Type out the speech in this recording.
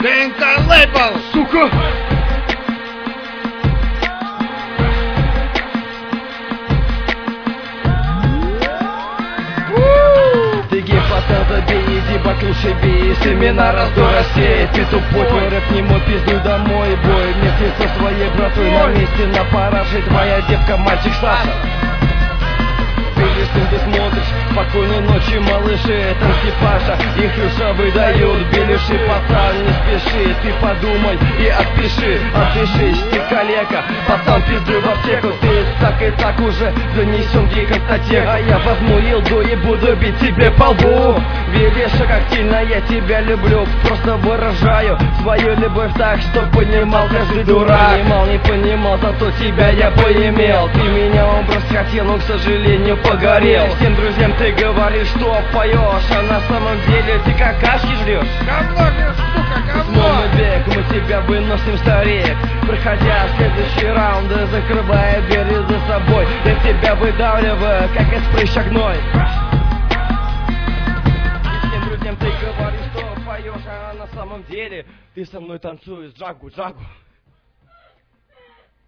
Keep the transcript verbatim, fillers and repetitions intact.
ДНК лейбл, сука! Пацан, забей, иди батлуши бей, семена раздор рассеет. Ты тупой, твой рэп не мой, пиздуй домой, бой. Вместе со своей братой на месте на параше. Твоя девка, мальчик Саша. Видишь, ты смотришь, спокойной ночи, малыши. Танки Паша, их Люша выдают белюши. Пацан, не спеши, ты подумай и отпиши. Отпишись, ты калека, пацан, пиздуй в аптеку. Ты так и так уже занесен в гигантотек. А я возьму илду и буду бить тебе по лбу. Видишь, как сильно я тебя люблю. Просто выражаю свою любовь так, что понимал каждый дурак. Понимал, не понимал, зато тебя я поимел. Ты меня образ хотел, но, к сожалению, погорел. Всем друзьям ты говоришь, что поешь, а на самом деле ты какашки жрешь. Говно же, сука, говно! Мой бег, мы тебя выносим, старик. Проходя следующий раунд, закрывая двери за собой. Я тебя выдавливаю, как из прыща гной. И всем друзьям ты говоришь, что поешь, а на самом деле ты со мной танцуешь джагу-джагу.